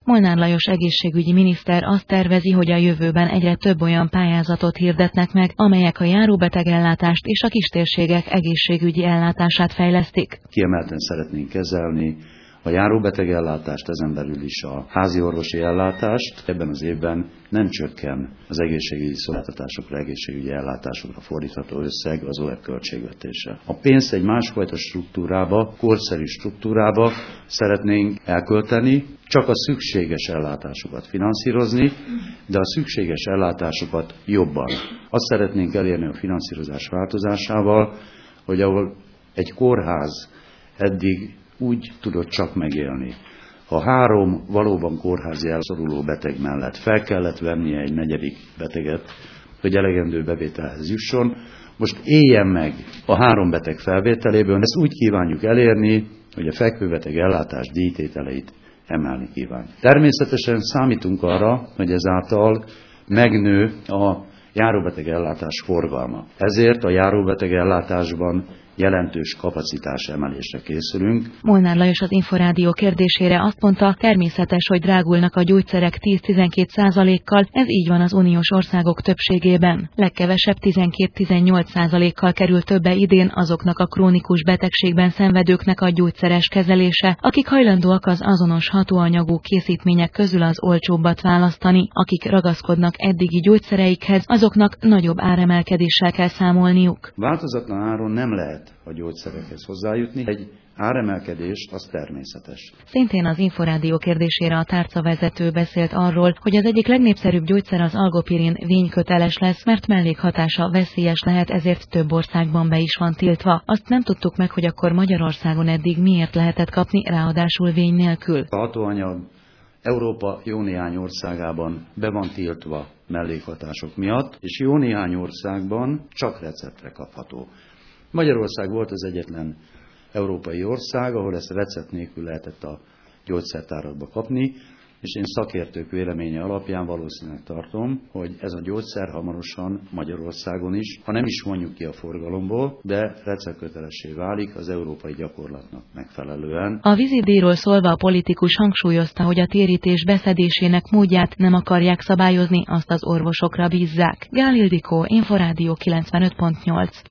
Molnár Lajos egészségügyi miniszter azt tervezi, hogy a jövőben egyre több olyan pályázatot hirdetnek meg, amelyek a járóbetegellátást és a kistérségek egészségügyi ellátását fejlesztik. Kiemelten szeretnénk kezelni a járóbetegellátást, ezen belül is a háziorvosi ellátást. Ebben az évben nem csökken az egészségügyi szolgáltatásokra, egészségügyi ellátásokra fordítható összeg az OEP költségvetése. A pénzt egy másfajta struktúrába, korszerű struktúrába szeretnénk elkölteni, csak a szükséges ellátásokat finanszírozni, de a szükséges ellátásokat jobban. Azt szeretnénk elérni a finanszírozás változásával, hogy ahol egy kórház eddig úgy tudott csak megélni. Ha 3 valóban kórházi elszoruló beteg mellett fel kellett vennie egy 4. beteget, hogy elegendő bevételhez jusson, most éljen meg a 3 beteg felvételéből. Ezt úgy kívánjuk elérni, hogy a fekvőbeteg ellátás díjtételeit emelni kívánjuk. Természetesen számítunk arra, hogy ezáltal megnő a járóbeteg ellátás forgalma. Ezért a járóbeteg ellátásban jelentős kapacitás emelésre készülünk. Molnár Lajos az Inforádió kérdésére azt mondta, természetes, hogy drágulnak a gyógyszerek 10-12%-kal, ez így van az uniós országok többségében. Legkevesebb 12-18%-kal kerül többe idén azoknak a krónikus betegségben szenvedőknek a gyógyszeres kezelése, akik hajlandóak az azonos hatóanyagú készítmények közül az olcsóbbat választani. Akik ragaszkodnak eddigi gyógyszereikhez, azoknak nagyobb áremelkedéssel kell számolniuk. Változatlan áron nem lehet a gyógyszerekhez hozzájutni. Egy áremelkedés az természetes. Szintén az Inforádió kérdésére a tárcavezető beszélt arról, hogy az egyik legnépszerűbb gyógyszer az algopirin vényköteles lesz, mert mellékhatása veszélyes lehet, ezért több országban be is van tiltva. Azt nem tudtuk meg, hogy akkor Magyarországon eddig miért lehetett kapni, ráadásul vény nélkül. A hatóanyag Európa jó néhány országában be van tiltva mellékhatások miatt, és jó néhány országban csak receptre kapható. Magyarország volt az egyetlen európai ország, ahol ezt recept nélkül lehetett a gyógyszertárakba kapni, és én szakértők véleménye alapján valószínűleg tartom, hogy ez a gyógyszer hamarosan Magyarországon is, ha nem is vonjuk ki a forgalomból, de receptkötelessé válik az európai gyakorlatnak megfelelően. A vízidíjról szólva a politikus hangsúlyozta, hogy a térítés beszedésének módját nem akarják szabályozni, azt az orvosokra bízzák. Gál Ildikó, Inforádió 95.8.